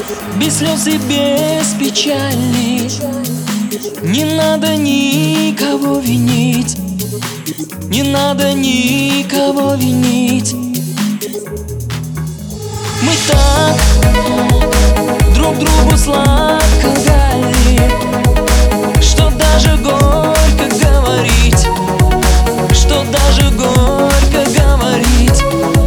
без слез и без печали. Не надо никого винить, не надо никого винить. Мы так друг другу сладко лгали, что даже горько говорить, что даже горько говорить.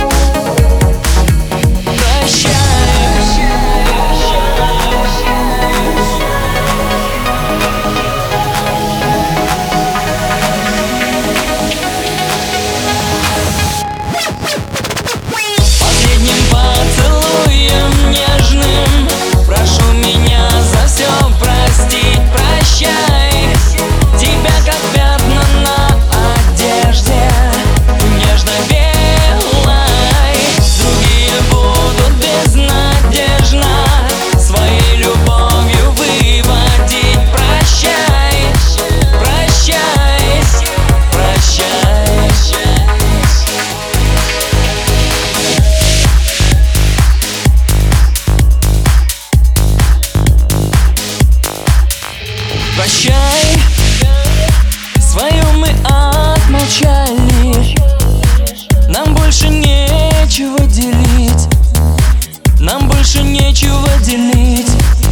Прощай, свое мы отмолчали. Нам больше нечего делить, нам больше нечего делить.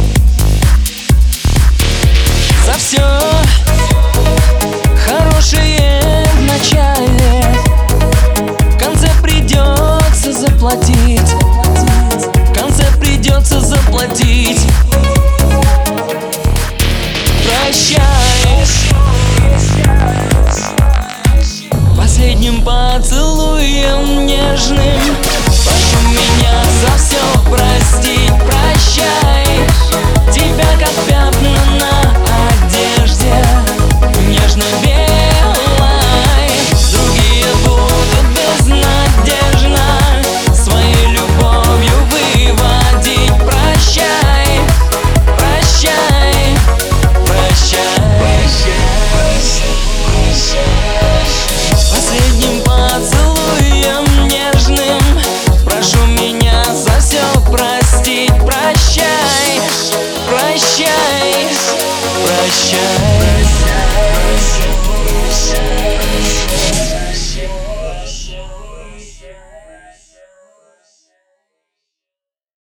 За все хорошее в начале в конце придется заплатить, в конце придется заплатить. Последним поцелуем нежным прошу меня за все простить. Прощай, тебя как пятна на одежде нежно-белой. Другие будут безнадежно своей любовью выводить. Прощай, прощай, прощай. Последним поцелуем нежным прошу меня за все простить. Прощай, прощай, прощай.